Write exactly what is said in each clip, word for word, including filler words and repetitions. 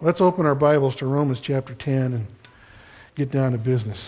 Let's open our Bibles to Romans chapter ten and get down to business.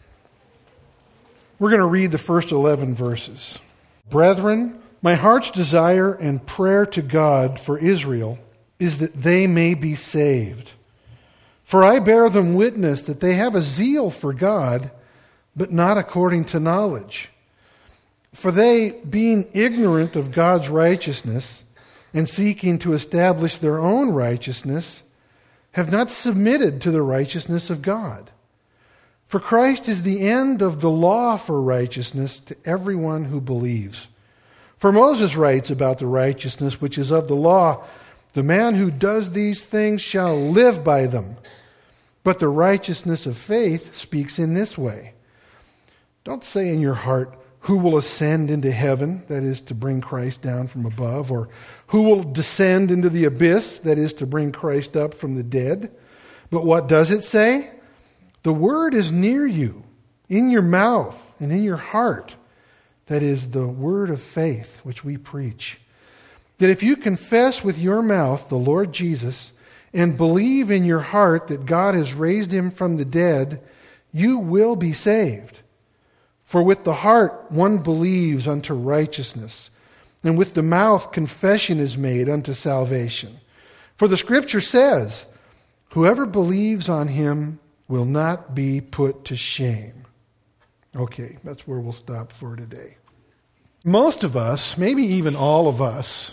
We're going to read the first eleven verses. Brethren, my heart's desire and prayer to God for Israel is that they may be saved. For I bear them witness that they have a zeal for God, but not according to knowledge. For they, being ignorant of God's righteousness and seeking to establish their own righteousness, have not submitted to the righteousness of God. For Christ is the end of the law for righteousness to everyone who believes. For Moses writes about the righteousness which is of the law, the man who does these things shall live by them. But the righteousness of faith speaks in this way. Don't say in your heart, who will ascend into heaven, that is to bring Christ down from above, or who will descend into the abyss, that is to bring Christ up from the dead. But what does it say? The word is near you, in your mouth and in your heart. That is the word of faith which we preach. That if you confess with your mouth the Lord Jesus and believe in your heart that God has raised him from the dead, you will be saved. For with the heart one believes unto righteousness, and with the mouth confession is made unto salvation. For the Scripture says, whoever believes on him will not be put to shame. Okay, that's where we'll stop for today. Most of us, maybe even all of us,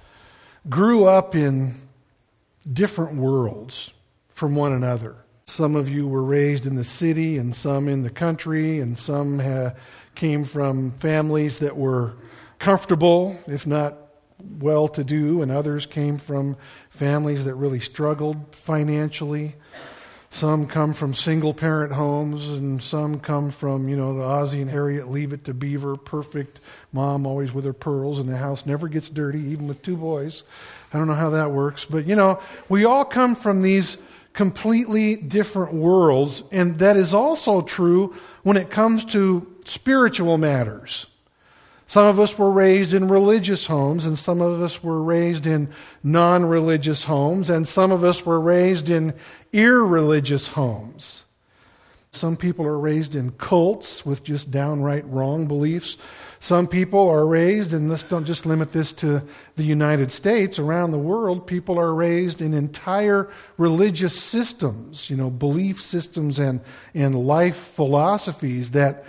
grew up in different worlds from one another. Some of you were raised in the city and some in the country, and some ha- came from families that were comfortable, if not well-to-do, and others came from families that really struggled financially. Some come from single-parent homes, and some come from, you know, the Ozzie and Harriet Leave It to Beaver, perfect mom, always with her pearls, and the house never gets dirty, even with two boys. I don't know how that works, but, you know, we all come from these completely different worlds, and that is also true when it comes to spiritual matters. Some of us were raised in religious homes, and some of us were raised in non-religious homes, and some of us were raised in irreligious homes. Some people are raised in cults with just downright wrong beliefs. Some people are raised, and let's don't just limit this to the United States, around the world, people are raised in entire religious systems, you know, belief systems and, and life philosophies that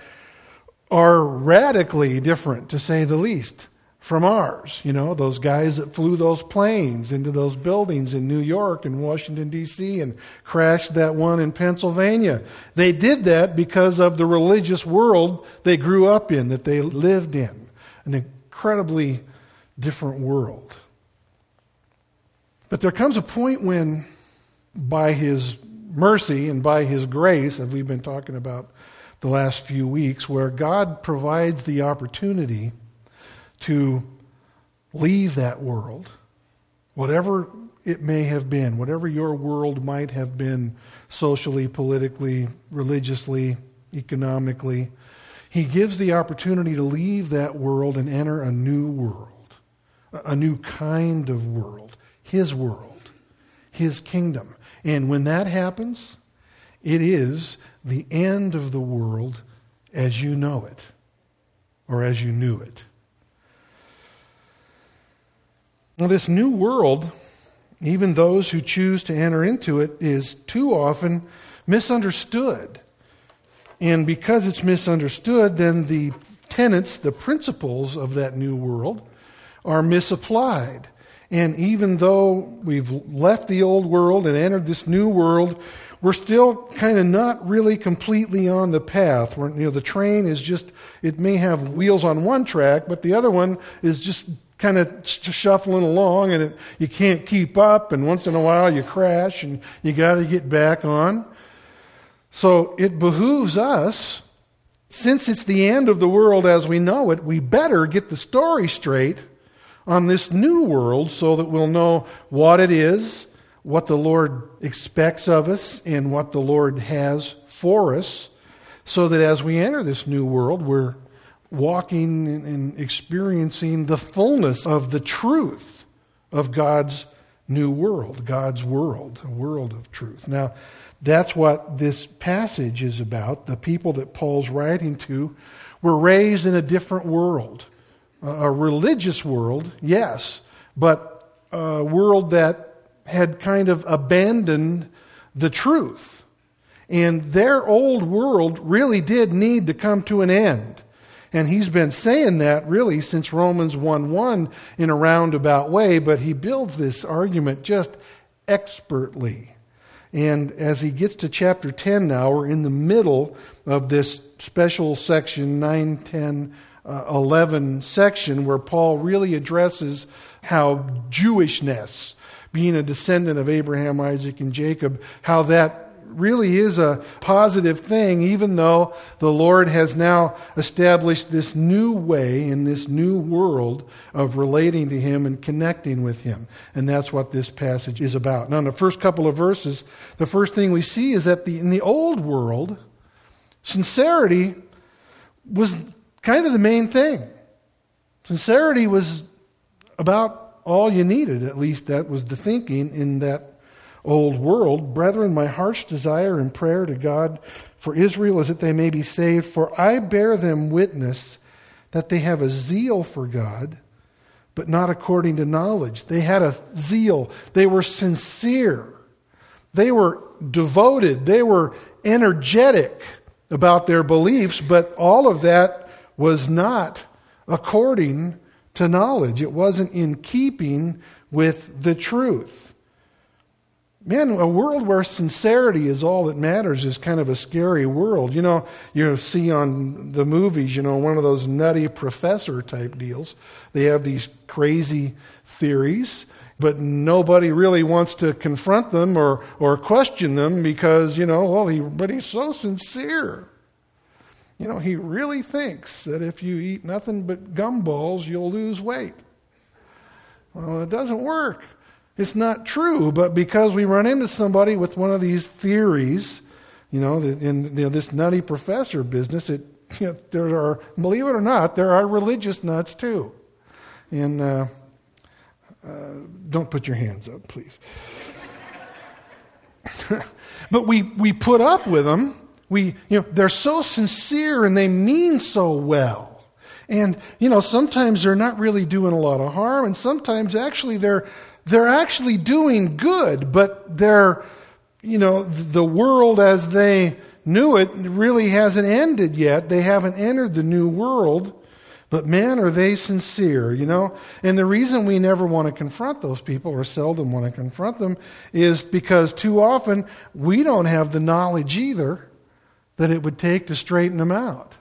are radically different, to say the least, from ours. You know, those guys that flew those planes into those buildings in New York and Washington, D C and crashed that one in Pennsylvania. They did that because of the religious world they grew up in, that they lived in. An incredibly different world. But there comes a point when, by His mercy and by His grace, as we've been talking about the last few weeks, where God provides the opportunity to leave that world, whatever it may have been, whatever your world might have been socially, politically, religiously, economically. He gives the opportunity to leave that world and enter a new world, a new kind of world, His world, His kingdom. And when that happens, it is the end of the world as you know it, or as you knew it. Now, this new world, even those who choose to enter into it, is too often misunderstood. And because it's misunderstood, then the tenets, the principles of that new world are misapplied. And even though we've left the old world and entered this new world, we're still kind of not really completely on the path. We're, you know, the train is just, it may have wheels on one track, but the other one is just kind of shuffling along, and it, you can't keep up, and once in a while you crash, and you got to get back on. So it behooves us, since it's the end of the world as we know it, we better get the story straight on this new world so that we'll know what it is, what the Lord expects of us, and what the Lord has for us, so that as we enter this new world, we're walking and experiencing the fullness of the truth of God's new world, God's world, a world of truth. Now, that's what this passage is about. The people that Paul's writing to were raised in a different world, a religious world, yes, but a world that had kind of abandoned the truth. And their old world really did need to come to an end. And he's been saying that really since Romans one one in a roundabout way, but he builds this argument just expertly. And as he gets to chapter ten now, we're in the middle of this special section, nine, ten, uh, eleven section, where Paul really addresses how Jewishness, being a descendant of Abraham, Isaac, and Jacob, how that really is a positive thing, even though the Lord has now established this new way in this new world of relating to Him and connecting with Him. And that's what this passage is about. Now, in the first couple of verses, the first thing we see is that the, in the old world, sincerity was kind of the main thing. Sincerity was about all you needed, at least that was the thinking in that old world. Brethren, my heart's desire and prayer to God for Israel is that they may be saved, for I bear them witness that they have a zeal for God, but not according to knowledge. They had a zeal. They were sincere. They were devoted. They were energetic about their beliefs, but all of that was not according to knowledge. It wasn't in keeping with the truth. Man, a world where sincerity is all that matters is kind of a scary world. You know, you see on the movies, you know, one of those nutty professor type deals. They have these crazy theories, but nobody really wants to confront them or, or question them because, you know, well, he, but he's so sincere. You know, he really thinks that if you eat nothing but gumballs, you'll lose weight. Well, it doesn't work. It's not true, but because we run into somebody with one of these theories, you know, in you know, this nutty professor business, it you know, there are, believe it or not, there are religious nuts too. And uh, uh, don't put your hands up, please. But we we put up with them. We you know they're so sincere and they mean so well. And you know sometimes they're not really doing a lot of harm, and sometimes actually they're They're actually doing good, but they're, you know, the world as they knew it really hasn't ended yet. They haven't entered the new world, but man, are they sincere, you know? And the reason we never want to confront those people, or seldom want to confront them, is because too often we don't have the knowledge either that it would take to straighten them out.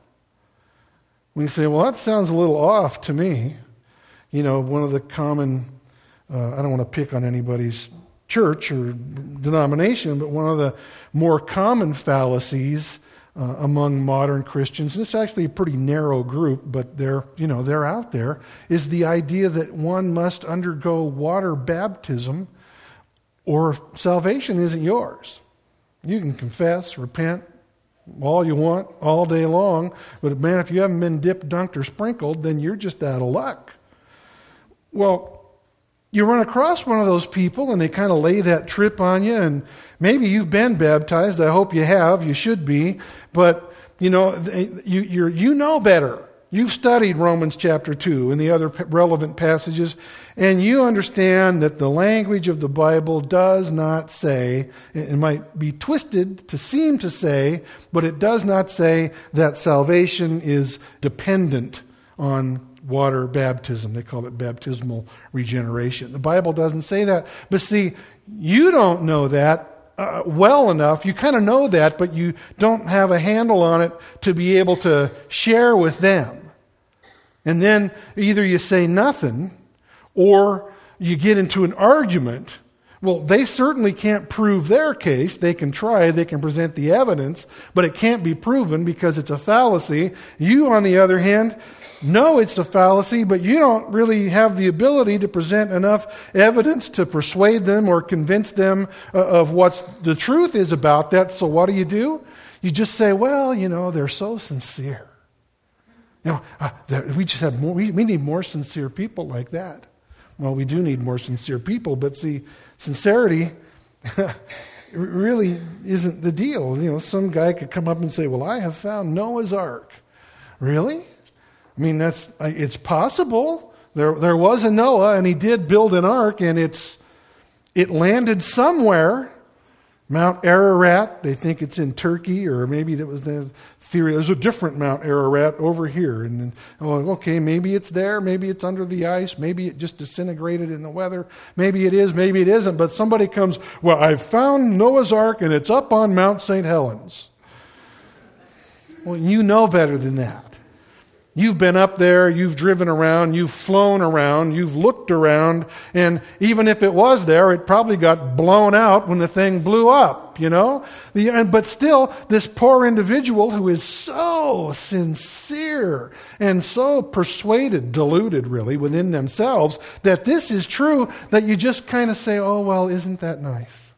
We say, well, that sounds a little off to me. You know, one of the common... Uh, I don't want to pick on anybody's church or denomination, but one of the more common fallacies uh, among modern Christians, and it's actually a pretty narrow group, but they're, you know, they're out there, is the idea that one must undergo water baptism or salvation isn't yours. You can confess, repent, all you want, all day long, but man, if you haven't been dipped, dunked, or sprinkled, then you're just out of luck. Well, you run across one of those people and they kind of lay that trip on you, and maybe you've been baptized. I hope you have. You should be. But, you know, you you're, you know better. You've studied Romans chapter two and the other relevant passages, and you understand that the language of the Bible does not say, it might be twisted to seem to say, but it does not say that salvation is dependent on water baptism. They call it baptismal regeneration. The Bible doesn't say that. But see, you don't know that uh, well enough. You kind of know that, but you don't have a handle on it to be able to share with them. And then either you say nothing or you get into an argument. Well, they certainly can't prove their case. They can try, they can present the evidence, but it can't be proven because it's a fallacy. You, on the other hand, know it's a fallacy, but you don't really have the ability to present enough evidence to persuade them or convince them of what the truth is about that. So what do you do? You just say, well, you know, they're so sincere. You know, uh, we just have more, we, we need more sincere people like that. Well, we do need more sincere people, but see, sincerity really isn't the deal. You know, some guy could come up and say, well, I have found Noah's Ark. Really? I mean, that's it's possible. There there was a Noah, and he did build an ark, and it's it landed somewhere. Mount Ararat, they think it's in Turkey, or maybe that was the theory. There's a different Mount Ararat over here. And then, oh, okay, maybe it's there, maybe it's under the ice, maybe it just disintegrated in the weather. Maybe it is, maybe it isn't. But somebody comes, well, I found Noah's Ark, and it's up on Mount Saint Helens. Well, you know better than that. You've been up there, you've driven around, you've flown around, you've looked around, and even if it was there, it probably got blown out when the thing blew up, you know? The, but still, this poor individual who is so sincere and so persuaded, deluded really, within themselves, that this is true, that you just kind of say, oh, well, isn't that nice?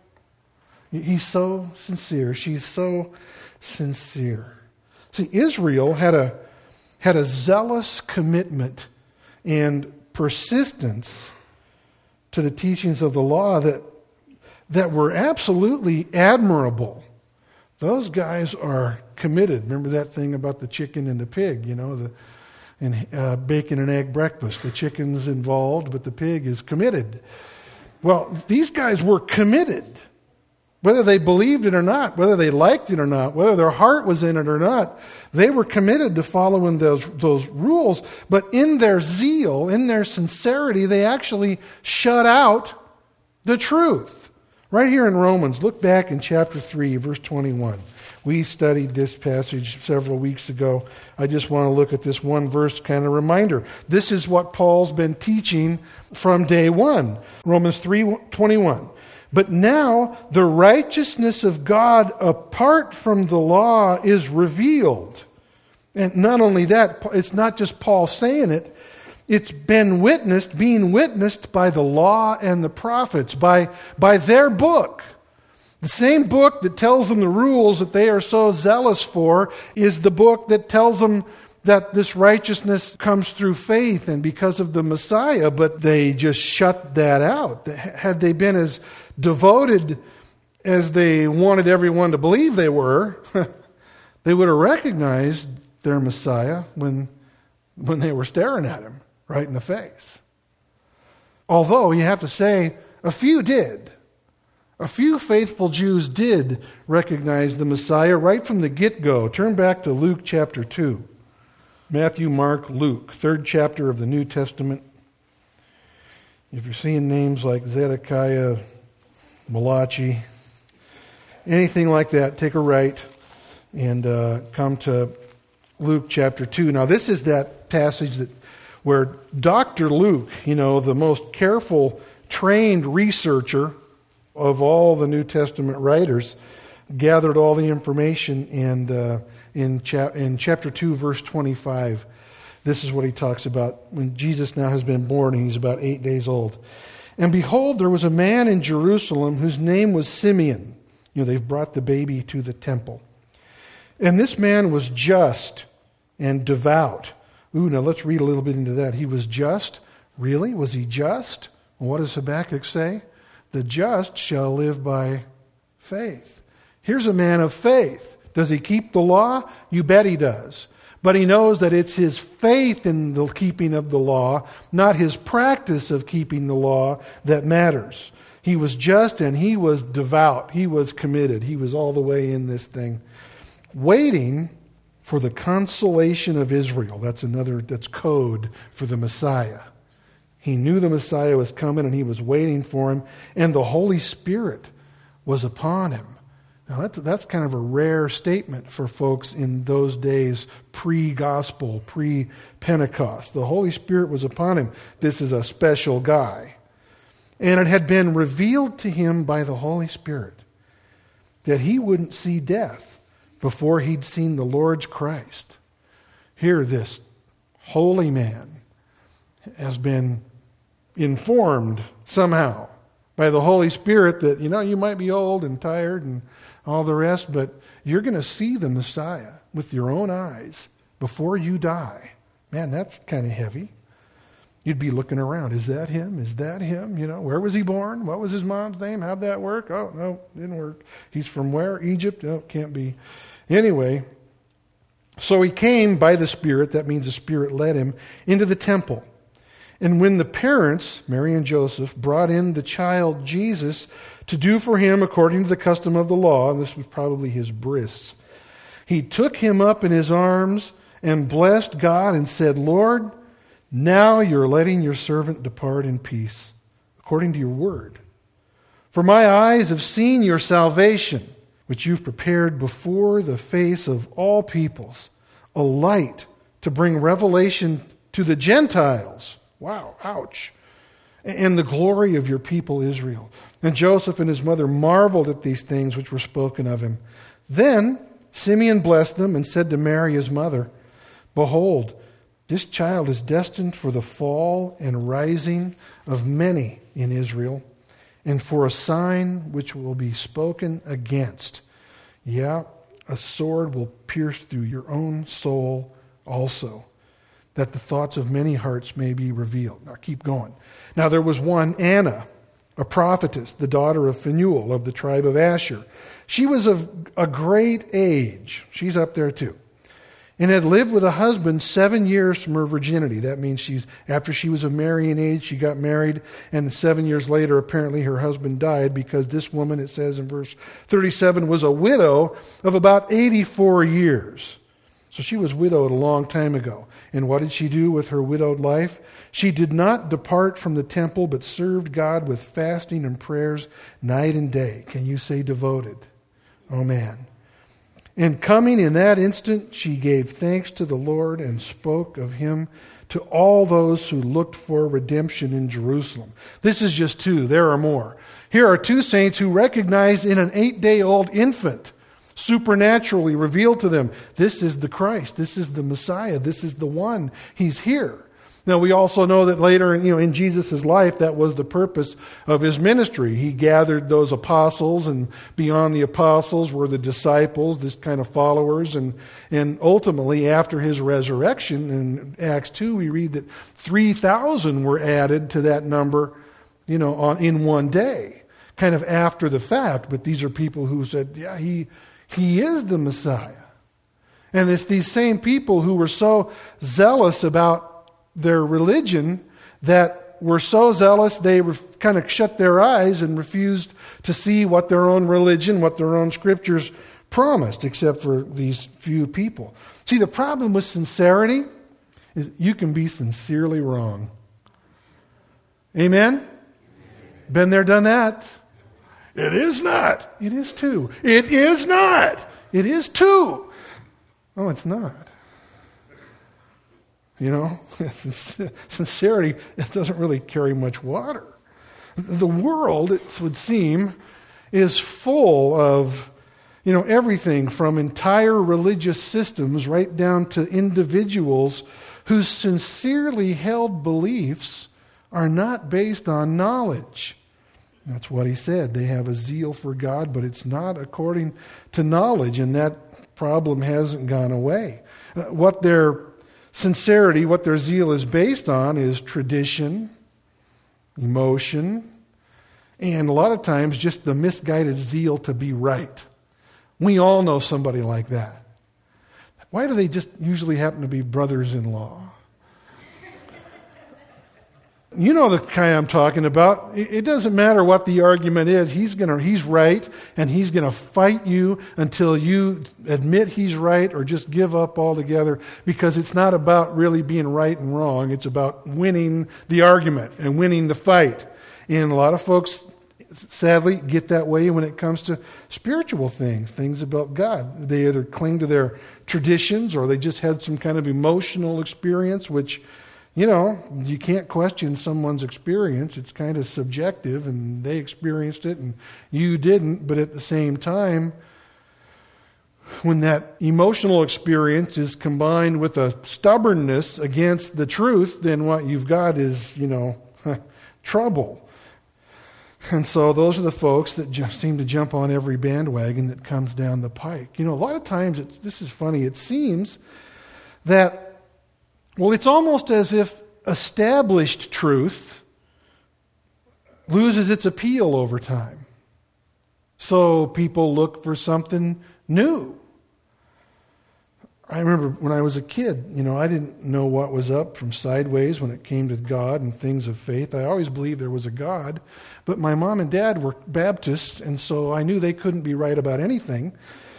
He's so sincere. She's so sincere. See, Israel had a had a zealous commitment and persistence to the teachings of the law that that were absolutely admirable. Those guys are committed. Remember that thing about the chicken and the pig, you know, the and uh, bacon and egg breakfast. The chicken's involved, but the pig is committed. Well, these guys were committed. Whether they believed it or not, whether they liked it or not, whether their heart was in it or not, they were committed to following those, those rules. But in their zeal, in their sincerity, they actually shut out the truth. Right here in Romans, look back in chapter three, verse twenty-one. We studied this passage several weeks ago. I just want to look at this one verse, kind of reminder. This is what Paul's been teaching from day one. Romans three twenty-one. But now the righteousness of God apart from the law is revealed. And not only that, it's not just Paul saying it. It's been witnessed, being witnessed by the law and the prophets, by, by their book. The same book that tells them the rules that they are so zealous for is the book that tells them that this righteousness comes through faith and because of the Messiah, but they just shut that out. Had they been as devoted as they wanted everyone to believe they were, they would have recognized their Messiah when, when they were staring at him right in the face. Although, you have to say, a few did. A few faithful Jews did recognize the Messiah right from the get-go. Turn back to Luke chapter two. Matthew, Mark, Luke, third chapter of the New Testament. If you're seeing names like Zedekiah, Malachi, anything like that, take a right and uh, come to Luke chapter two. Now, this is that passage that where Doctor Luke, you know, the most careful, trained researcher of all the New Testament writers, gathered all the information. And uh, in, cha- in chapter two, verse twenty-five, this is what he talks about when Jesus now has been born and he's about eight days old. And behold, there was a man in Jerusalem whose name was Simeon. You know, they've brought the baby to the temple. And this man was just and devout. Ooh, now let's read a little bit into that. He was just. Really? Was he just? Well, what does Habakkuk say? The just shall live by faith. Here's a man of faith. Does he keep the law? You bet he does. But he knows that it's his faith in the keeping of the law, not his practice of keeping the law, that matters. He was just and he was devout. He was committed. He was all the way in this thing, waiting for the consolation of Israel. That's another, that's code for the Messiah. He knew the Messiah was coming and he was waiting for him, and the Holy Spirit was upon him. Now, that's, that's kind of a rare statement for folks in those days, pre-gospel, pre-Pentecost. The Holy Spirit was upon him. This is a special guy. And it had been revealed to him by the Holy Spirit that he wouldn't see death before he'd seen the Lord's Christ. Here, this holy man has been informed somehow by the Holy Spirit that, you know, you might be old and tired and all the rest, but you're going to see the Messiah with your own eyes before you die. Man, that's kind of heavy. You'd be looking around. Is that him? Is that him? You know, where was he born? What was his mom's name? How'd that work? Oh, no, didn't work. He's from where? Egypt? No, can't be. Anyway, so he came by the Spirit, that means the Spirit led him, into the temple. And when the parents, Mary and Joseph, brought in the child Jesus to do for him according to the custom of the law, and this was probably his bris, he took him up in his arms and blessed God and said, Lord, now you're letting your servant depart in peace, according to your word. For my eyes have seen your salvation, which you've prepared before the face of all peoples, a light to bring revelation to the Gentiles. Wow, ouch. And the glory of your people Israel. And Joseph and his mother marveled at these things which were spoken of him. Then Simeon blessed them and said to Mary his mother, Behold, this child is destined for the fall and rising of many in Israel, and for a sign which will be spoken against. Yeah, a sword will pierce through your own soul also, that the thoughts of many hearts may be revealed. Now keep going. Now there was one, Anna, a prophetess, the daughter of Phanuel of the tribe of Asher. She was of a great age. She's up there too. And had lived with a husband seven years from her virginity. That means she's after she was of marrying age, she got married, and seven years later, apparently her husband died, because this woman, it says in verse thirty-seven, was a widow of about eighty-four years. So she was widowed a long time ago. And what did she do with her widowed life? She did not depart from the temple, but served God with fasting and prayers night and day. Can you say devoted? Oh man. And coming in that instant, she gave thanks to the Lord and spoke of him to all those who looked for redemption in Jerusalem. This is just two. There are more. Here are two saints who recognized in an eight-day-old infant, supernaturally revealed to them, this is the Christ, this is the Messiah, this is the one. He's here. Now we also know that later, you know, in Jesus' life, that was the purpose of his ministry. He gathered those apostles, and beyond the apostles were the disciples, this kind of followers, and and ultimately after his resurrection in Acts two, we read that three thousand were added to that number, you know, on in one day, kind of after the fact. But these are people who said, yeah, he he is the Messiah. And it's these same people who were so zealous about their religion that were so zealous they ref- kind of shut their eyes and refused to see what their own religion, what their own scriptures promised, except for these few people. See, the problem with sincerity is you can be sincerely wrong. Amen? Been there, done that. It is not. It is too. It is not. It is too. Oh, it's not. You know, sincerity, it doesn't really carry much water. The world, it would seem, is full of, you know, everything from entire religious systems right down to individuals whose sincerely held beliefs are not based on knowledge. That's what he said. They have a zeal for God, but it's not according to knowledge, and that problem hasn't gone away. What their sincerity, what their zeal is based on, is tradition, emotion, and a lot of times just the misguided zeal to be right. We all know somebody like that. Why do they just usually happen to be brothers-in-law? You know the kind I'm talking about. It doesn't matter what the argument is. He's gonna, he's right, and he's going to fight you until you admit he's right or just give up altogether, because it's not about really being right and wrong. It's about winning the argument and winning the fight. And a lot of folks, sadly, get that way when it comes to spiritual things, things about God. They either cling to their traditions or they just had some kind of emotional experience, which, you know, you can't question someone's experience. It's kind of subjective, and they experienced it and you didn't. But at the same time, when that emotional experience is combined with a stubbornness against the truth, then what you've got is, you know, trouble. And so those are the folks that just seem to jump on every bandwagon that comes down the pike. You know, a lot of times, it's, this is funny, it seems that, well, it's almost as if established truth loses its appeal over time. So people look for something new. I remember when I was a kid, you know, I didn't know what was up from sideways when it came to God and things of faith. I always believed there was a God, but my mom and dad were Baptists, and so I knew they couldn't be right about anything.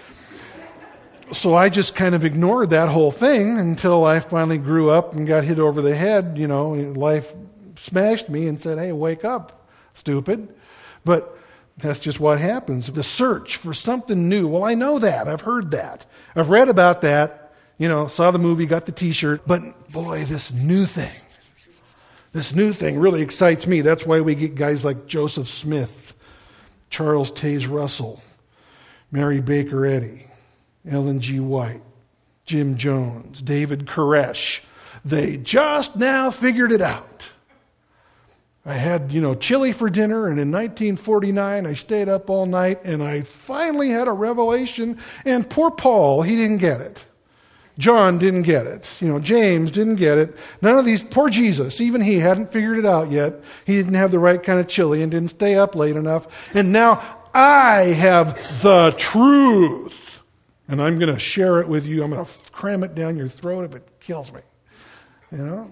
So I just kind of ignored that whole thing until I finally grew up and got hit over the head, you know, and life smashed me and said, hey, wake up, stupid. But that's just what happens. The search for something new. Well, I know that. I've heard that. I've read about that. You know, saw the movie, got the t-shirt. But boy, this new thing, this new thing really excites me. That's why we get guys like Joseph Smith, Charles Taze Russell, Mary Baker Eddy, Ellen G. White, Jim Jones, David Koresh. They just now figured it out. I had, you know, chili for dinner, and in nineteen forty-nine, I stayed up all night, and I finally had a revelation, and poor Paul, he didn't get it. John didn't get it. You know, James didn't get it. None of these, poor Jesus, even he hadn't figured it out yet. He didn't have the right kind of chili and didn't stay up late enough. And now I have the truth. And I'm going to share it with you. I'm going to cram it down your throat if it kills me. You know?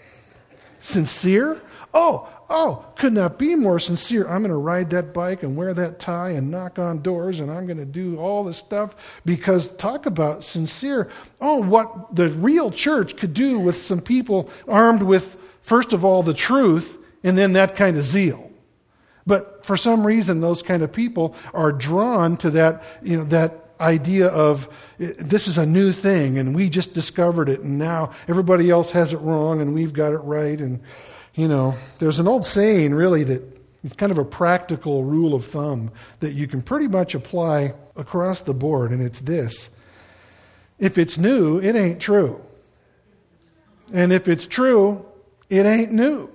Sincere? Oh, oh, could not be more sincere. I'm going to ride that bike and wear that tie and knock on doors, and I'm going to do all this stuff because talk about sincere. Oh, what the real church could do with some people armed with, first of all, the truth, and then that kind of zeal. But for some reason, those kind of people are drawn to that, you know, that idea of this is a new thing, and we just discovered it, and now everybody else has it wrong, and we've got it right, and you know, there's an old saying, really, that it's kind of a practical rule of thumb that you can pretty much apply across the board, and it's this. If it's new, it ain't true. And if it's true, it ain't new.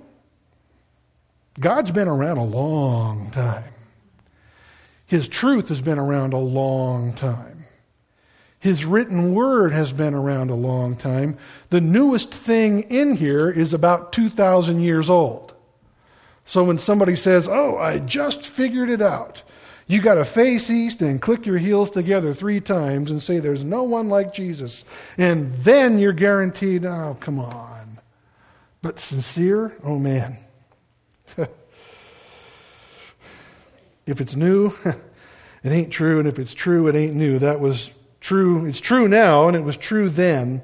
God's been around a long time. His truth has been around a long time. His written word has been around a long time. The newest thing in here is about two thousand years old. So when somebody says, oh, I just figured it out, you got to face east and click your heels together three times and say there's no one like Jesus. And then you're guaranteed, oh, come on. But sincere, oh man. If it's new, it ain't true. And if it's true, it ain't new. That was true. It's true now, and it was true then.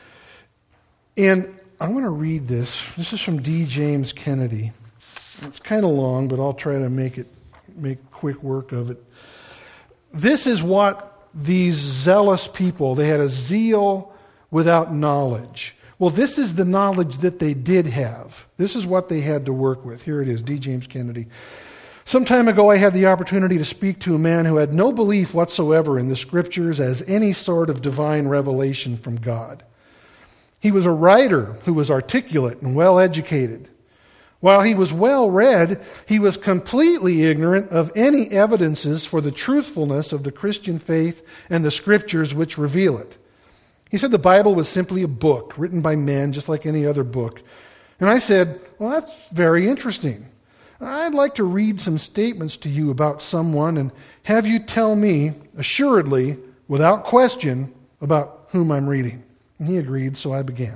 And I want to read this. This is from D. James Kennedy. It's kind of long, but I'll try to make it make quick work of it. This is what these zealous people, they had a zeal without knowledge. Well, this is the knowledge that they did have. This is what they had to work with. Here it is, D. James Kennedy. Some time ago, I had the opportunity to speak to a man who had no belief whatsoever in the Scriptures as any sort of divine revelation from God. He was a writer who was articulate and well-educated. While he was well-read, he was completely ignorant of any evidences for the truthfulness of the Christian faith and the Scriptures which reveal it. He said the Bible was simply a book written by men, just like any other book. And I said, well, that's very interesting. I'd like to read some statements to you about someone and have you tell me, assuredly, without question, about whom I'm reading. And he agreed, so I began.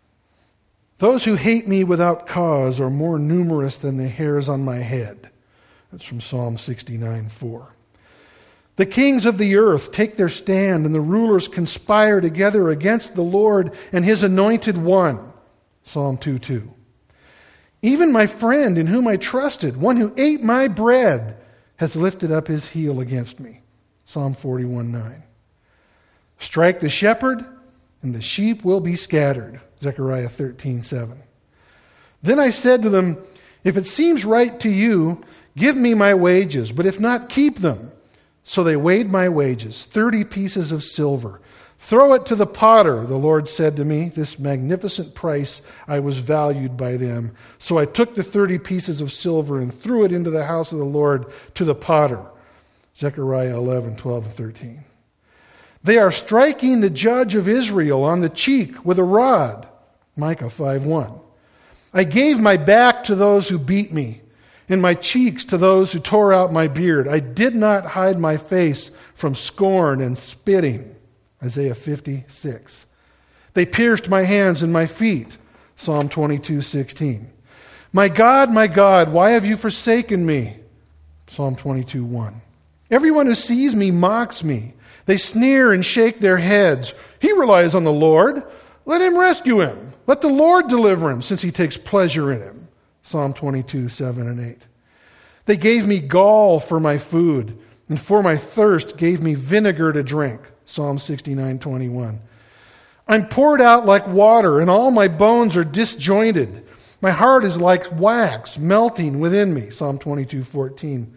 Those who hate me without cause are more numerous than the hairs on my head. That's from Psalm sixty-nine four. The kings of the earth take their stand, and the rulers conspire together against the Lord and his anointed one. Psalm two two. Even my friend in whom I trusted, one who ate my bread, has lifted up his heel against me. Psalm forty-one nine. Strike the shepherd, and the sheep will be scattered. Zechariah thirteen seven. Then I said to them, if it seems right to you, give me my wages, but if not, keep them. So they weighed my wages, thirty pieces of silver. Throw it to the potter, the Lord said to me. This magnificent price, I was valued by them. So I took the thirty pieces of silver and threw it into the house of the Lord to the potter. Zechariah eleven twelve and thirteen. They are striking the judge of Israel on the cheek with a rod. Micah five one. I gave my back to those who beat me, and my cheeks to those who tore out my beard. I did not hide my face from scorn and spitting. Isaiah fifty-six. They pierced my hands and my feet. Psalm twenty-two sixteen. My God, my God, why have you forsaken me? Psalm twenty-two one. Everyone who sees me mocks me. They sneer and shake their heads. He relies on the Lord. Let him rescue him. Let the Lord deliver him, since he takes pleasure in him. Psalm twenty-two seven and eight. They gave me gall for my food, and for my thirst gave me vinegar to drink. Psalm sixty-nine twenty-one. I'm poured out like water, and all my bones are disjointed. My heart is like wax melting within me. Psalm twenty-two fourteen.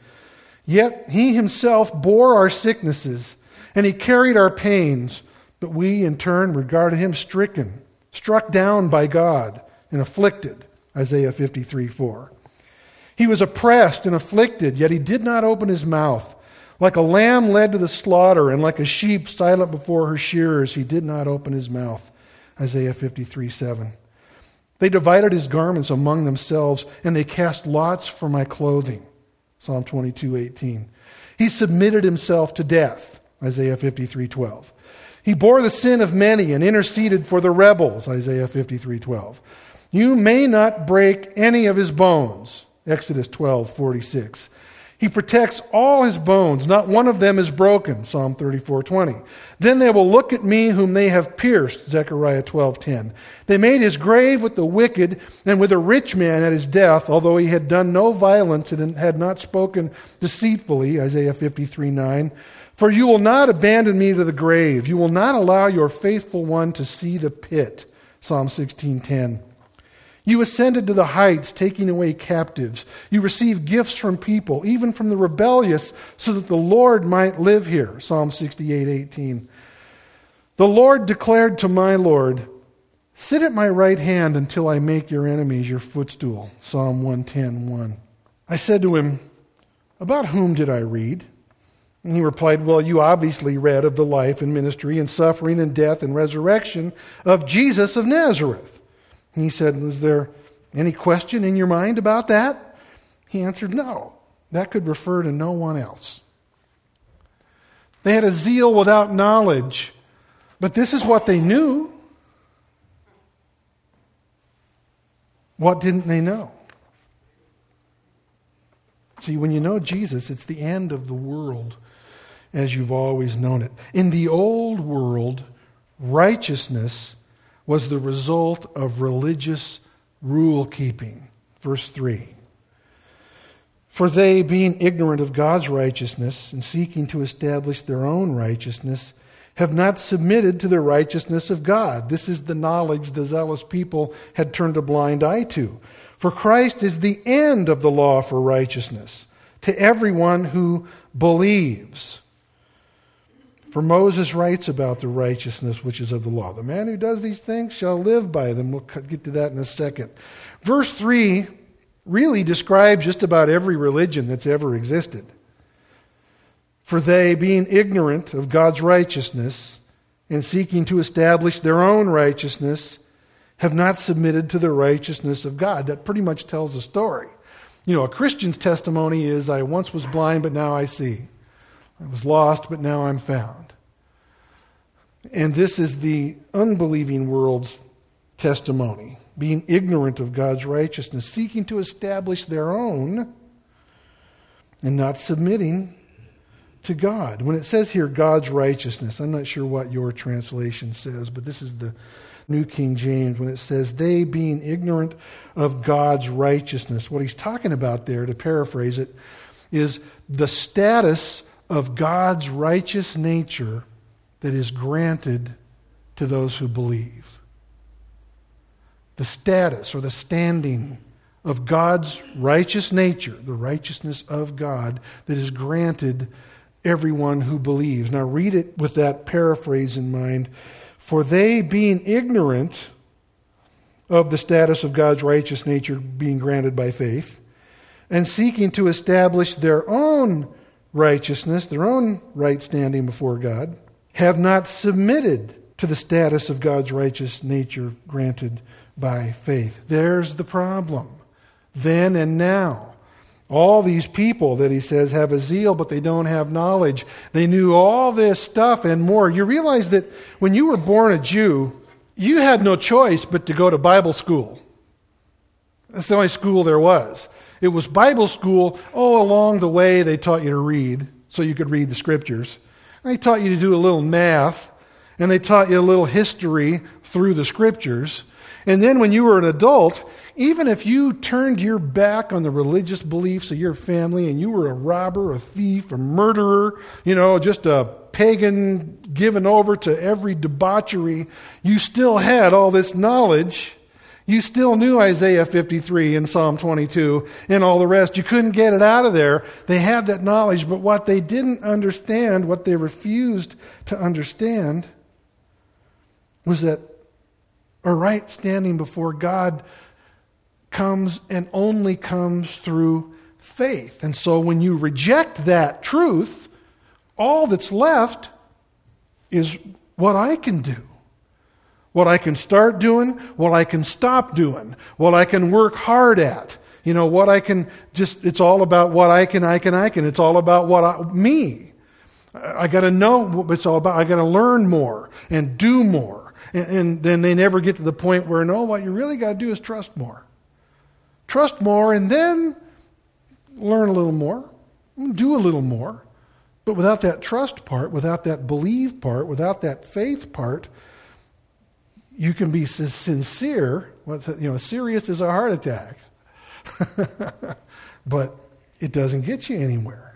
Yet he himself bore our sicknesses, and he carried our pains, but we in turn regarded him stricken, struck down by God, and afflicted. Isaiah fifty-three four. He was oppressed and afflicted, yet he did not open his mouth. Like a lamb led to the slaughter, and like a sheep silent before her shearers, he did not open his mouth. Isaiah fifty-three seven. They divided his garments among themselves, and they cast lots for my clothing. Psalm twenty-two eighteen. He submitted himself to death. Isaiah fifty-three twelve. He bore the sin of many and interceded for the rebels. Isaiah fifty-three twelve. You may not break any of his bones. Exodus twelve forty-six. He protects all his bones. Not one of them is broken. Psalm thirty-four twenty. Then they will look at me whom they have pierced. Zechariah twelve ten. They made his grave with the wicked and with a rich man at his death, although he had done no violence and had not spoken deceitfully. Isaiah fifty-three nine. For you will not abandon me to the grave. You will not allow your faithful one to see the pit. Psalm sixteen ten. You ascended to the heights, taking away captives. You received gifts from people, even from the rebellious, so that the Lord might live here. Psalm sixty-eight eighteen. The Lord declared to my Lord, sit at my right hand until I make your enemies your footstool. Psalm one ten one. I said to him, about whom did I read? And he replied, well, you obviously read of the life and ministry and suffering and death and resurrection of Jesus of Nazareth. And he said, is there any question in your mind about that? He answered, no. That could refer to no one else. They had a zeal without knowledge, but this is what they knew. What didn't they know? See, when you know Jesus, it's the end of the world as you've always known it. In the old world, righteousness was the result of religious rule-keeping. Verse three. For they, being ignorant of God's righteousness and seeking to establish their own righteousness, have not submitted to the righteousness of God. This is the knowledge the zealous people had turned a blind eye to. For Christ is the end of the law for righteousness to everyone who believes. For Moses writes about the righteousness which is of the law. The man who does these things shall live by them. We'll get to that in a second. Verse three really describes just about every religion that's ever existed. For they, being ignorant of God's righteousness and seeking to establish their own righteousness, have not submitted to the righteousness of God. That pretty much tells the story. You know, a Christian's testimony is, I once was blind, but now I see. I was lost, but now I'm found. And this is the unbelieving world's testimony, being ignorant of God's righteousness, seeking to establish their own, and not submitting to God. When it says here, God's righteousness, I'm not sure what your translation says, but this is the New King James, when it says, they being ignorant of God's righteousness. What he's talking about there, to paraphrase it, is the status of God's righteous nature that is granted to those who believe. The status or the standing of God's righteous nature, the righteousness of God that is granted everyone who believes. Now read it with that paraphrase in mind. For they, being ignorant of the status of God's righteous nature being granted by faith, and seeking to establish their own righteousness, their own right standing before God, have not submitted to the status of God's righteous nature granted by faith. There's the problem. Then and now. All these people that he says have a zeal, but they don't have knowledge. They knew all this stuff and more. You realize that when you were born a Jew, you had no choice but to go to Bible school. That's the only school there was. It was Bible school. Oh, along the way they taught you to read so you could read the scriptures. And they taught you to do a little math, and they taught you a little history through the scriptures. And then when you were an adult, even if you turned your back on the religious beliefs of your family and you were a robber, a thief, a murderer, you know, just a pagan given over to every debauchery, you still had all this knowledge. You still knew Isaiah fifty-three and Psalm twenty-two and all the rest. You couldn't get it out of there. They had that knowledge, but what they didn't understand, what they refused to understand, was that a right standing before God comes and only comes through faith. And so when you reject that truth, all that's left is what I can do. What I can start doing, what I can stop doing, what I can work hard at. You know, what I can just, it's all about what I can, I can, I can. It's all about what I, me. I, I got to know what it's all about. I got to learn more and do more. And, and then they never get to the point where, no, what you really got to do is trust more. Trust more and then learn a little more, do a little more. But without that trust part, without that believe part, without that faith part, you can be sincere, you know, serious as a heart attack. But it doesn't get you anywhere.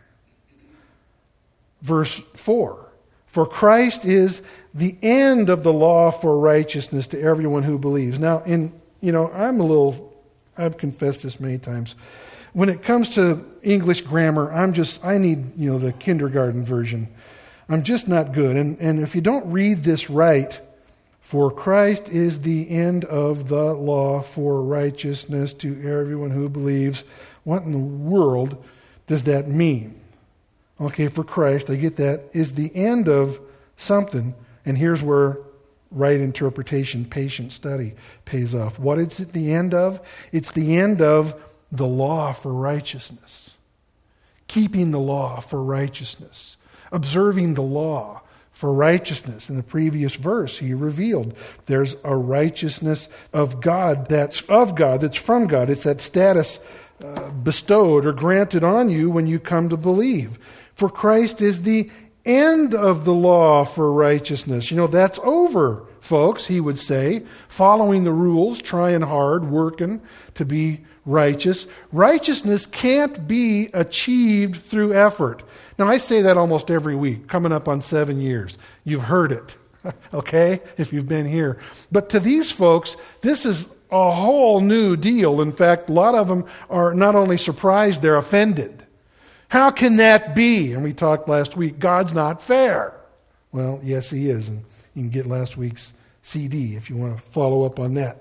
Verse four, for Christ is the end of the law for righteousness to everyone who believes. Now, in you know, I'm a little, I've confessed this many times. When it comes to English grammar, I'm just, I need, you know, the kindergarten version. I'm just not good. And, and if you don't read this right, for Christ is the end of the law for righteousness to everyone who believes. What in the world does that mean? Okay, for Christ, I get that, is the end of something. And here's where right interpretation, patient study pays off. What is it the end of? It's the end of the law for righteousness. Keeping the law for righteousness. Observing the law for righteousness. In the previous verse, he revealed there's a righteousness of God that's of God, that's from God. It's that status uh, bestowed or granted on you when you come to believe. For Christ is the end of the law for righteousness. You know, that's over, folks, he would say. Following the rules, trying hard, working to be righteous. Righteousness can't be achieved through effort. Now, I say that almost every week, coming up on seven years. You've heard it, okay, if you've been here. But to these folks, this is a whole new deal. In fact, a lot of them are not only surprised, they're offended. How can that be? And we talked last week, God's not fair. Well, yes, he is. And you can get last week's C D if you want to follow up on that.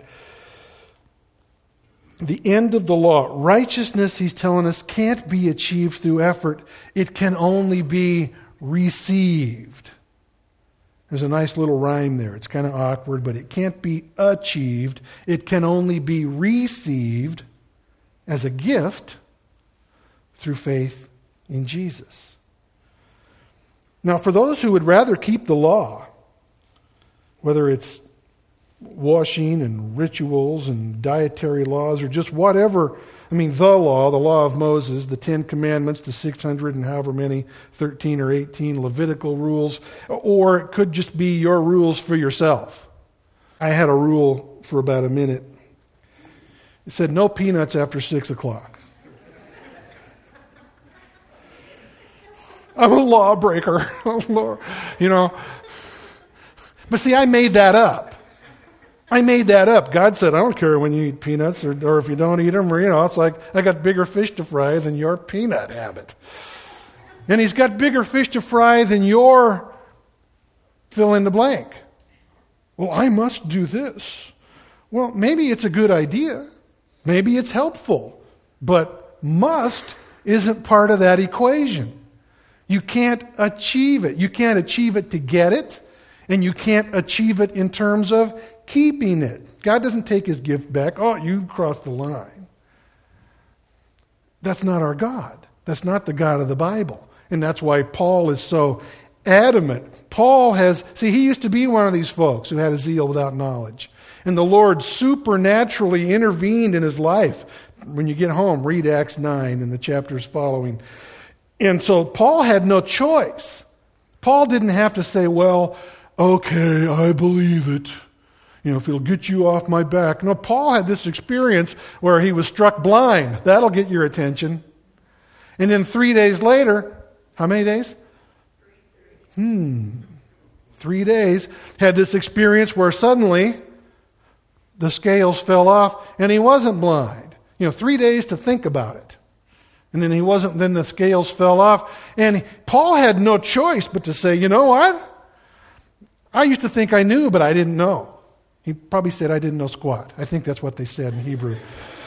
The end of the law. Righteousness, he's telling us, can't be achieved through effort. It can only be received. There's a nice little rhyme there. It's kind of awkward, but it can't be achieved. It can only be received as a gift through faith in Jesus. Now, for those who would rather keep the law, whether it's washing and rituals and dietary laws or just whatever, I mean, the law, the law of Moses, the Ten Commandments, the six hundred and however many, thirteen or eighteen Levitical rules, or it could just be your rules for yourself. I had a rule for about a minute. It said no peanuts after six o'clock. I'm a lawbreaker, you know. But see, I made that up. I made that up. God said, I don't care when you eat peanuts or, or if you don't eat them. Or, you know, it's like, I got bigger fish to fry than your peanut habit. And he's got bigger fish to fry than your fill in the blank. Well, I must do this. Well, maybe it's a good idea. Maybe it's helpful. But must isn't part of that equation. You can't achieve it. You can't achieve it to get it. And you can't achieve it in terms of keeping it. God doesn't take his gift back. Oh, you crossed the line. That's not our God. That's not the God of the Bible. And that's why Paul is so adamant. Paul has, see, he used to be one of these folks who had a zeal without knowledge. And the Lord supernaturally intervened in his life. When you get home, read Acts nine and the chapters following. And so Paul had no choice. Paul didn't have to say, well, okay, I believe it. You know, if it'll get you off my back. No, Paul had this experience where he was struck blind. That'll get your attention. And then three days later, how many days? Hmm. Three days, had this experience where suddenly the scales fell off and he wasn't blind. You know, three days to think about it. And then he wasn't, then the scales fell off. And Paul had no choice but to say, you know what? I used to think I knew, but I didn't know. He probably said, I didn't know squat. I think that's what they said in Hebrew.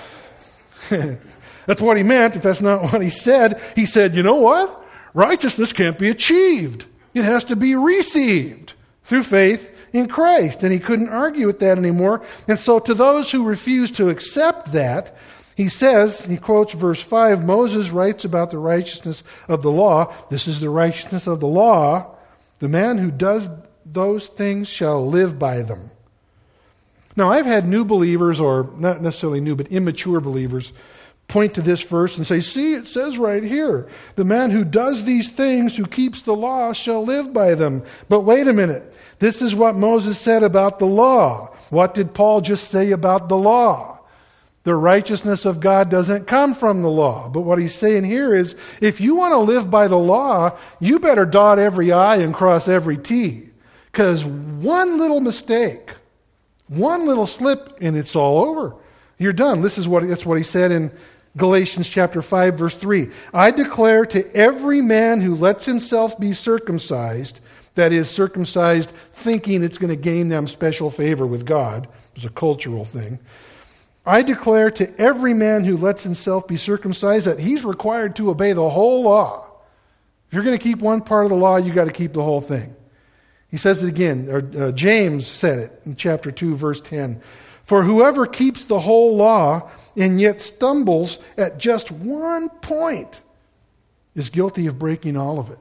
That's what he meant. If that's not what he said, he said, you know what? Righteousness can't be achieved. It has to be received through faith in Christ. And he couldn't argue with that anymore. And so to those who refuse to accept that, he says, he quotes verse five, Moses writes about the righteousness of the law. This is the righteousness of the law. The man who does those things shall live by them. Now, I've had new believers, or not necessarily new, but immature believers, point to this verse and say, see, it says right here, the man who does these things, who keeps the law, shall live by them. But wait a minute. This is what Moses said about the law. What did Paul just say about the law? The righteousness of God doesn't come from the law. But what he's saying here is, if you want to live by the law, you better dot every I and cross every T. Because one little mistake, one little slip, and it's all over. You're done. This is what, that's what he said in Galatians chapter five, verse three. I declare to every man who lets himself be circumcised, that is, circumcised thinking it's going to gain them special favor with God. It's a cultural thing. I declare to every man who lets himself be circumcised that he's required to obey the whole law. If you're going to keep one part of the law, you've got to keep the whole thing. He says it again, or uh, James said it in chapter two, verse ten. For whoever keeps the whole law and yet stumbles at just one point is guilty of breaking all of it.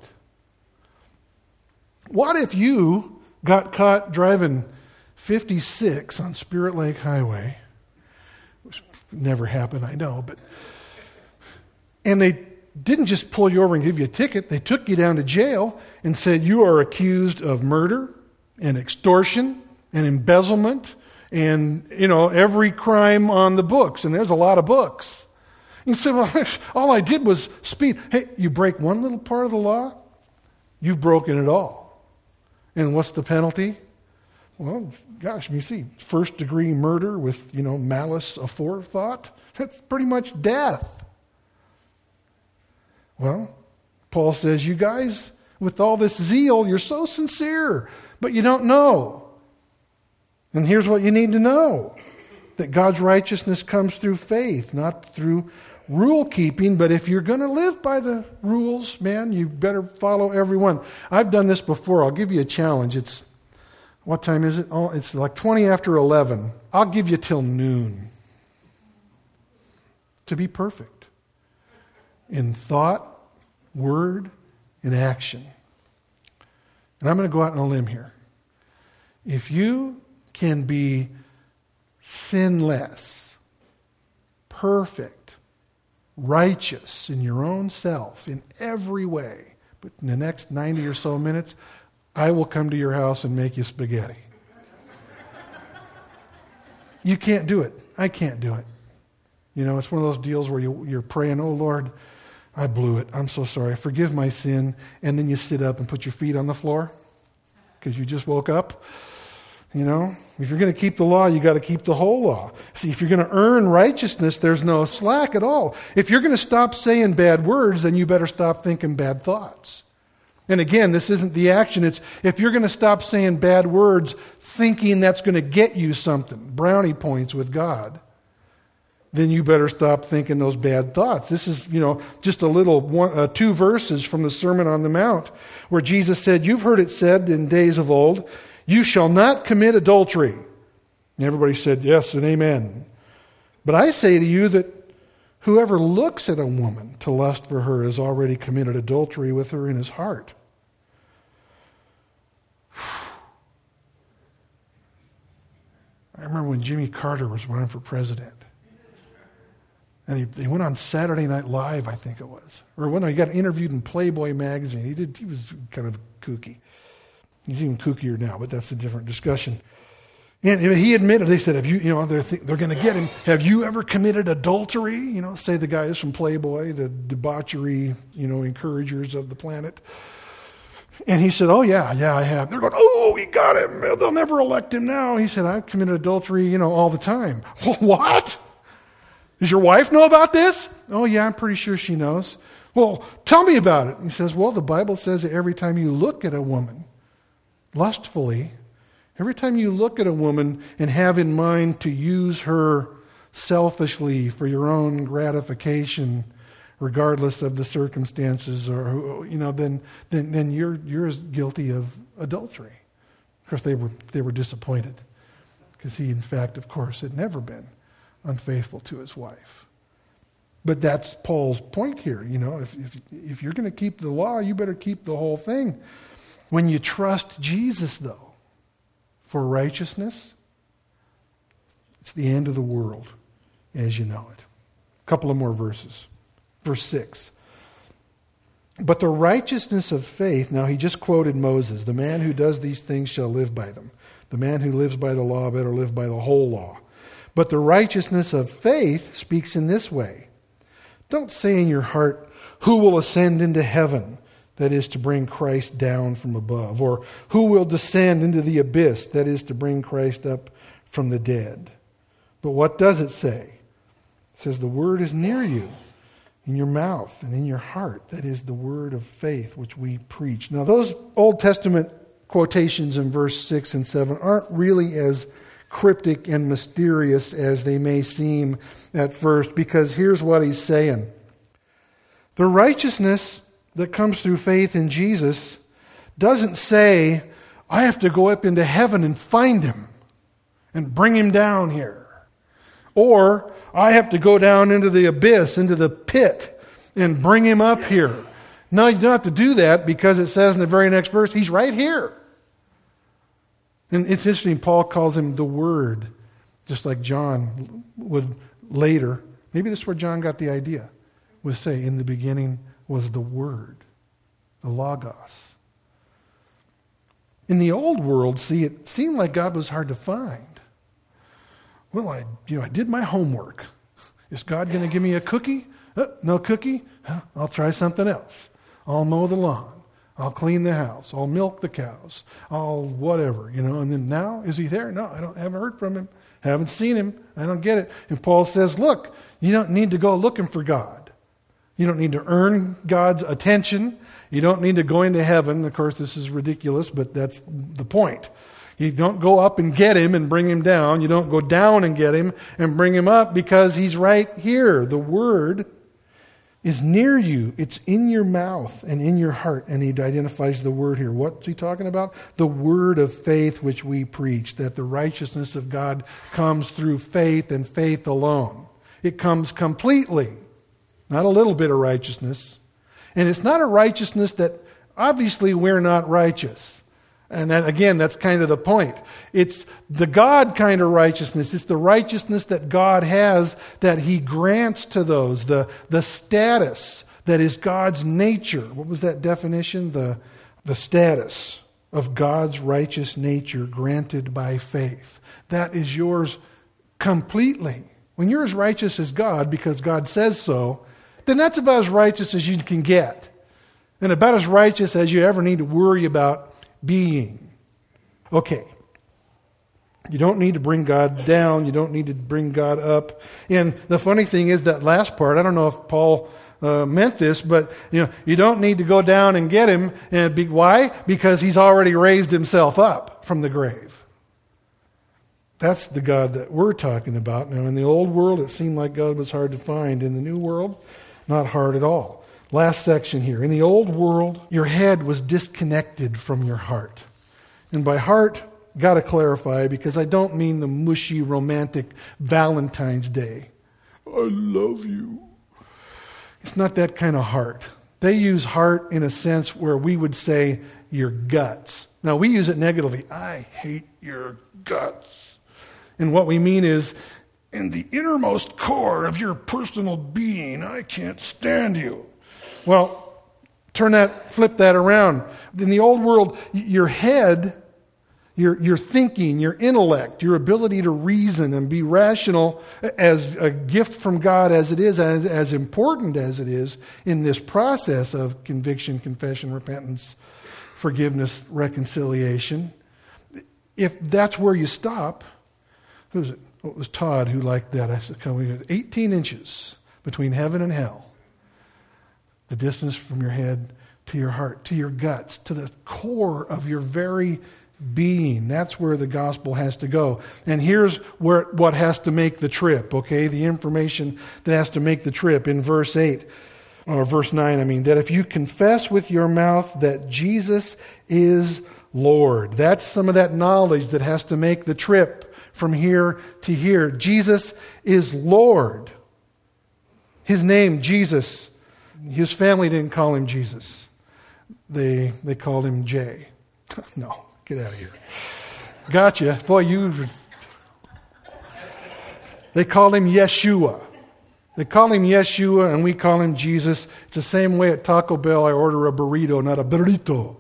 What if you got caught driving fifty-six on Spirit Lake Highway? Which never happened, I know, but and they didn't just pull you over and give you a ticket. They took you down to jail and said you are accused of murder and extortion and embezzlement and, you know, every crime on the books. And there's a lot of books. You say, well, all I did was speed. Hey, you break one little part of the law, you've broken it all. And what's the penalty? Well, gosh, you see, first degree murder with, you know, malice aforethought. That's pretty much death. Well, Paul says, you guys, with all this zeal, you're so sincere, but you don't know. And here's what you need to know. That God's righteousness comes through faith, not through rule keeping. But if you're going to live by the rules, man, you better follow every one. I've done this before. I'll give you a challenge. It's, what time is it? Oh, it's like twenty after eleven. I'll give you till noon to be perfect. In thought, word, and action. And I'm going to go out on a limb here. If you can be sinless, perfect, righteous in your own self in every way, but in the next ninety or so minutes, I will come to your house and make you spaghetti. You can't do it. I can't do it. You know, it's one of those deals where you, you're praying, oh Lord, I blew it. I'm so sorry. Forgive my sin. And then you sit up and put your feet on the floor because you just woke up. You know, if you're going to keep the law, you got to keep the whole law. See, if you're going to earn righteousness, there's no slack at all. If you're going to stop saying bad words, then you better stop thinking bad thoughts. And again, this isn't the action. It's if you're going to stop saying bad words, thinking that's going to get you something, brownie points with God, then you better stop thinking those bad thoughts. This is, you know, just a little one, uh, two verses from the Sermon on the Mount where Jesus said, you've heard it said in days of old, you shall not commit adultery. And everybody said yes and amen. But I say to you that whoever looks at a woman to lust for her has already committed adultery with her in his heart. I remember when Jimmy Carter was running for president. And he, he went on Saturday Night Live, I think it was. Or when he got interviewed in Playboy magazine. He did. He was kind of kooky. He's even kookier now, but that's a different discussion. And he admitted, they said, "Have you, you know, they're, th- they're going to get him. Have you ever committed adultery?" You know, say the guys from Playboy, the debauchery, you know, encouragers of the planet. And he said, "Oh, yeah, yeah, I have." They're going, "Oh, we got him. They'll never elect him now." He said, "I've committed adultery, you know, all the time." What? Does your wife know about this? "Oh, yeah, I'm pretty sure she knows." "Well, tell me about it." He says, "Well, the Bible says that every time you look at a woman lustfully, every time you look at a woman and have in mind to use her selfishly for your own gratification, regardless of the circumstances, or you know, then then then you're you're as guilty of adultery." Of course, they were they were disappointed because he, in fact, of course, had never been unfaithful to his wife. But that's Paul's point here. You know, if if, if you're going to keep the law, you better keep the whole thing. When you trust Jesus, though, for righteousness, it's the end of the world as you know it. A couple of more verses. Verse six. But the righteousness of faith, now he just quoted Moses, "The man who does these things shall live by them. The man who lives by the law better live by the whole law." But the righteousness of faith speaks in this way. Don't say in your heart, "Who will ascend into heaven?" That is to bring Christ down from above. Or who will descend into the abyss? That is to bring Christ up from the dead. But what does it say? It says the word is near you, in your mouth and in your heart. That is the word of faith which we preach. Now those Old Testament quotations in verse six and seven aren't really as cryptic and mysterious as they may seem at first, because here's what he's saying. The righteousness that comes through faith in Jesus doesn't say, "I have to go up into heaven and find him and bring him down here." Or, "I have to go down into the abyss, into the pit, and bring him up here." No, you don't have to do that, because it says in the very next verse, he's right here. And it's interesting, Paul calls him the Word, just like John would later. Maybe this is where John got the idea, would say, "In the beginning was the Word," the Logos. In the old world, see, it seemed like God was hard to find. Well, I, you know, I did my homework. Is God going to give me a cookie? Uh, no cookie? Huh, I'll try something else. I'll mow the lawn. I'll clean the house. I'll milk the cows. I'll whatever, you know. And then now, is he there? No, I don't. Haven't heard from him. Haven't seen him. I don't get it. And Paul says, look, you don't need to go looking for God. You don't need to earn God's attention. You don't need to go into heaven. Of course, this is ridiculous, but that's the point. You don't go up and get him and bring him down. You don't go down and get him and bring him up, because he's right here. The Word is near you. It's in your mouth and in your heart. And he identifies the Word here. What's he talking about? The word of faith which we preach, that the righteousness of God comes through faith and faith alone. It comes completely. Not a little bit of righteousness. And it's not a righteousness that obviously we're not righteous. And that, again, that's kind of the point. It's the God kind of righteousness. It's the righteousness that God has that he grants to those. The, the status that is God's nature. What was that definition? The, the status of God's righteous nature granted by faith. That is yours completely. When you're as righteous as God, because God says so, then that's about as righteous as you can get. And about as righteous as you ever need to worry about being. Okay. You don't need to bring God down. You don't need to bring God up. And the funny thing is that last part, I don't know if Paul uh, meant this, but you know, you don't need to go down and get him. And be, why? Because he's already raised himself up from the grave. That's the God that we're talking about. Now, in the old world, it seemed like God was hard to find. In the new world, not hard at all. Last section here. In the old world, your head was disconnected from your heart. And by heart, got to clarify, because I don't mean the mushy, romantic Valentine's Day. I love you. It's not that kind of heart. They use heart in a sense where we would say your guts. Now, we use it negatively. I hate your guts. And what we mean is, in the innermost core of your personal being, I can't stand you. Well, turn that, flip that around. In the old world, your head, your, your thinking, your intellect, your ability to reason and be rational, as a gift from God as it is, as, as important as it is in this process of conviction, confession, repentance, forgiveness, reconciliation, if that's where you stop, who was it? It was Todd who liked that. I said, eighteen inches between heaven and hell. The distance from your head to your heart, to your guts, to the core of your very being. That's where the gospel has to go. And here's where what has to make the trip, okay? The information that has to make the trip in verse eight, or verse nine, I mean, that if you confess with your mouth that Jesus is Lord, that's some of that knowledge that has to make the trip from here to here. Jesus is Lord. His name, Jesus. His family didn't call him Jesus. They they called him Jay. No, get out of here. Gotcha. Boy, you... They called him Yeshua. They call him Yeshua and we call him Jesus. It's the same way at Taco Bell I order a burrito, not a burrito.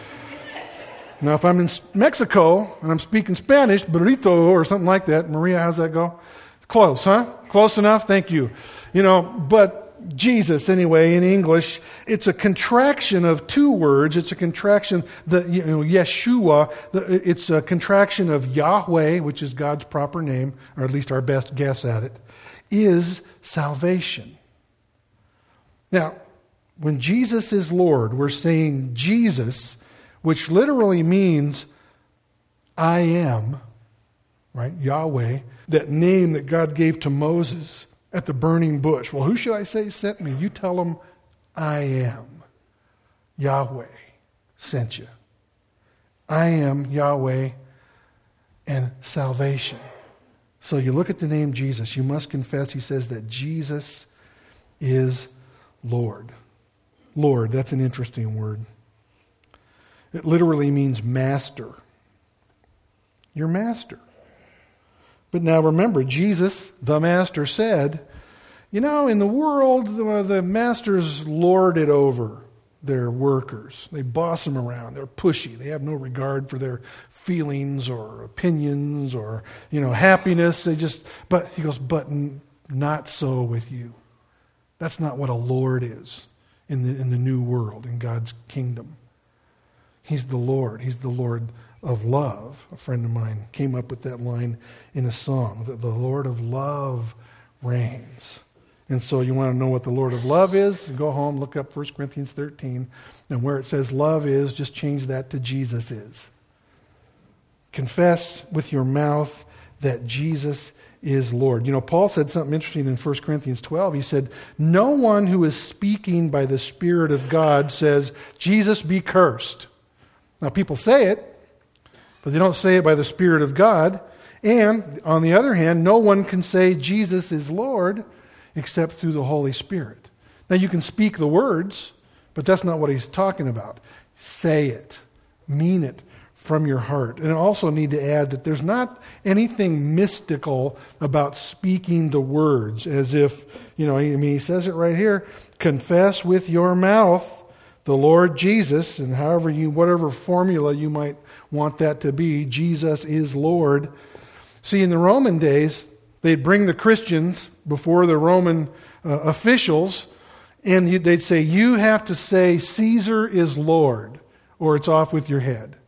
Now, if I'm in Mexico and I'm speaking Spanish, burrito or something like that, Maria, how's that go? Close, huh? Close enough? Thank you. You know, but Jesus, anyway, in English, it's a contraction of two words. It's a contraction, the you know, Yeshua, the, it's a contraction of Yahweh, which is God's proper name, or at least our best guess at it, is salvation. Now, when Jesus is Lord, we're saying Jesus, which literally means I am, right? Yahweh, that name that God gave to Moses at the burning bush. Well, who should I say sent me? You tell them, I am. Yahweh sent you. I am Yahweh and salvation. So you look at the name Jesus, you must confess, he says, that Jesus is Lord. Lord, that's an interesting word. It literally means master. Your master. But now remember, Jesus, the master, said, you know, in the world, the, the masters lord it over their workers. They boss them around. They're pushy. They have no regard for their feelings or opinions or, you know, happiness. They just, but he goes, but n- not so with you. That's not what a lord is in the, in the new world, in God's kingdom. He's the Lord. He's the Lord of love. A friend of mine came up with that line in a song, that the Lord of love reigns. And so you want to know what the Lord of love is? Go home, look up First Corinthians thirteen, and where it says love is, just change that to Jesus is. Confess with your mouth that Jesus is Lord. You know, Paul said something interesting in First Corinthians twelve. He said, no one who is speaking by the Spirit of God says, Jesus be cursed. Now, people say it, but they don't say it by the Spirit of God. And, on the other hand, no one can say Jesus is Lord except through the Holy Spirit. Now, you can speak the words, but that's not what he's talking about. Say it. Mean it from your heart. And I also need to add that there's not anything mystical about speaking the words, as if, you know, I mean, he says it right here, confess with your mouth the Lord Jesus, and however you, whatever formula you might want that to be, Jesus is Lord. See, in the Roman days, they'd bring the Christians before the Roman uh, officials, and they'd say, you have to say Caesar is Lord, or it's off with your head.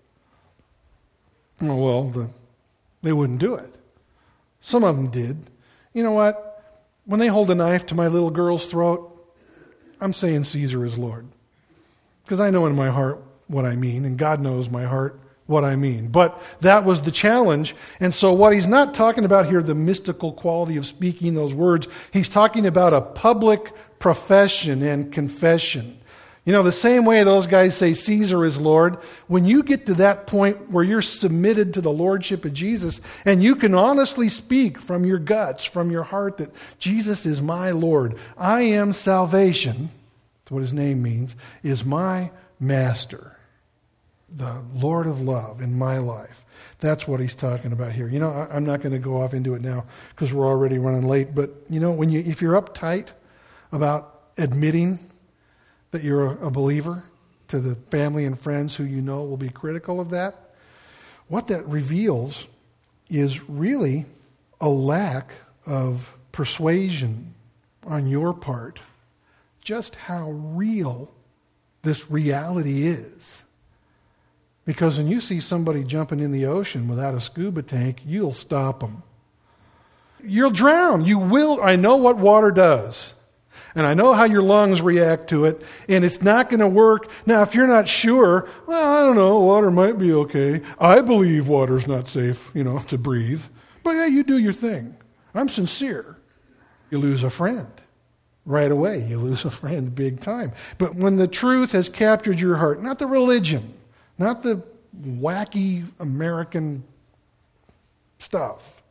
Oh, well, the, they wouldn't do it. Some of them did. You know what? When they hold a knife to my little girl's throat, I'm saying Caesar is Lord. Because I know in my heart what I mean, and God knows my heart what I mean. But that was the challenge. And so what he's not talking about here, the mystical quality of speaking those words, he's talking about a public profession and confession. You know, the same way those guys say Caesar is Lord, when you get to that point where you're submitted to the lordship of Jesus and you can honestly speak from your guts, from your heart, that Jesus is my Lord. I am salvation, that's what his name means, is my master, the Lord of love in my life. That's what he's talking about here. You know, I, I'm not going to go off into it now because we're already running late. But, you know, when you if you're uptight about admitting that you're a, a believer to the family and friends who you know will be critical of that, what that reveals is really a lack of persuasion on your part just how real this reality is. Because when you see somebody jumping in the ocean without a scuba tank, you'll stop them. You'll drown. You will. I know what water does. And I know how your lungs react to it. And it's not going to work. Now, if you're not sure, well, I don't know, water might be okay. I believe water's not safe, you know, to breathe. But yeah, you do your thing. I'm sincere. You lose a friend. Right away, you lose a friend big time. But when the truth has captured your heart, not the religion, not the wacky American stuff.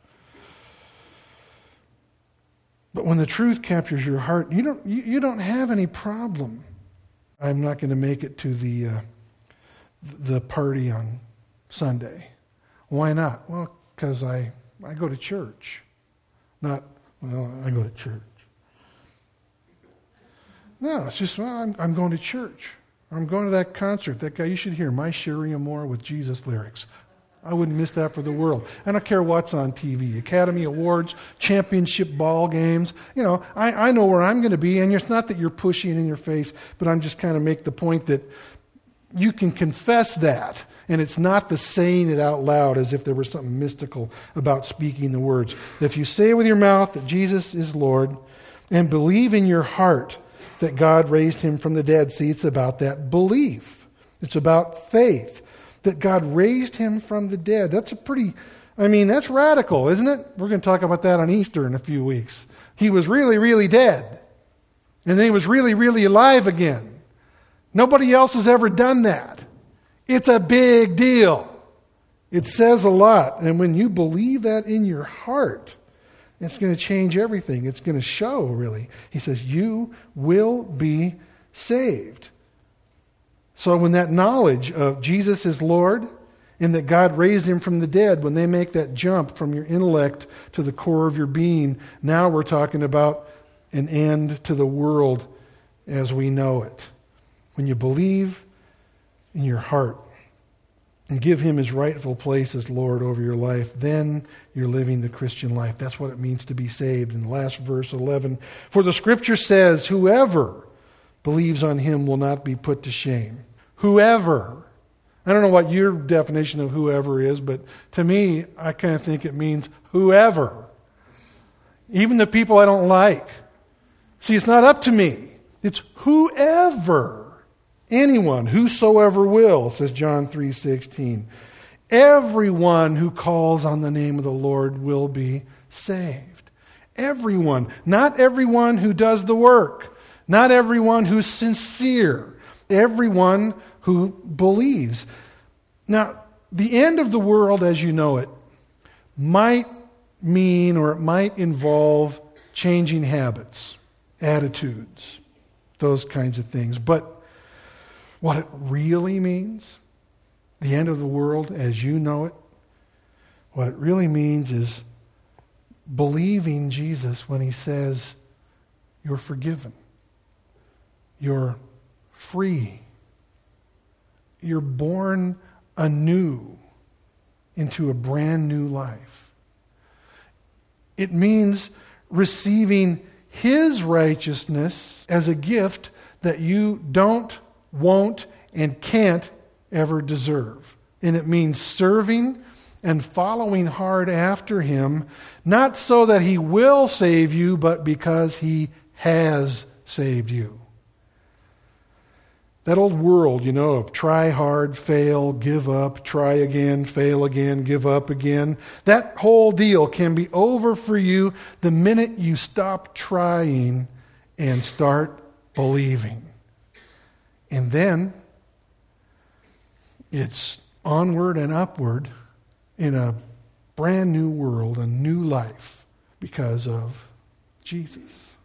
But when the truth captures your heart, you don't you, you don't have any problem. I'm not going to make it to the uh, the party on Sunday. Why not? Well, because I, I go to church. Not, well, I go to church. No, it's just, well, I'm, I'm going to church. I'm going to that concert. That guy, you should hear My Sherry Moore with Jesus lyrics. I wouldn't miss that for the world. I don't care what's on T V. Academy Awards, championship ball games. You know, I, I know where I'm going to be, and it's not that you're pushing in your face, but I'm just kind of make the point that you can confess that, and it's not the saying it out loud as if there was something mystical about speaking the words. If you say with your mouth that Jesus is Lord and believe in your heart that God raised him from the dead. See, it's about that belief. It's about faith that God raised him from the dead. That's a pretty, I mean, that's radical, isn't it? We're going to talk about that on Easter in a few weeks. He was really, really dead. And then he was really, really alive again. Nobody else has ever done that. It's a big deal. It says a lot. And when you believe that in your heart, it's going to change everything. It's going to show, really. He says, you will be saved. So when that knowledge of Jesus is Lord and that God raised him from the dead, when they make that jump from your intellect to the core of your being, now we're talking about an end to the world as we know it. When you believe in your heart and give him his rightful place as Lord over your life, then you're living the Christian life. That's what it means to be saved. In the last verse, eleven, for the scripture says, whoever believes on him will not be put to shame. Whoever. I don't know what your definition of whoever is, but to me, I kind of think it means whoever. Even the people I don't like. See, it's not up to me. It's whoever. Anyone, whosoever will, says John three sixteen. Everyone who calls on the name of the Lord will be saved. Everyone. Not everyone who does the work. Not everyone who's sincere. Everyone who believes. Now, the end of the world as you know it might mean or it might involve changing habits, attitudes, those kinds of things. But what it really means, the end of the world as you know it, what it really means is believing Jesus when he says, you're forgiven. You're free. You're born anew into a brand new life. It means receiving his righteousness as a gift that you don't, won't, and can't ever deserve. And it means serving and following hard after him, not so that he will save you, but because he has saved you. That old world, you know, of try hard, fail, give up, try again, fail again, give up again. That whole deal can be over for you the minute you stop trying and start believing. And then it's onward and upward in a brand new world, a new life because of Jesus.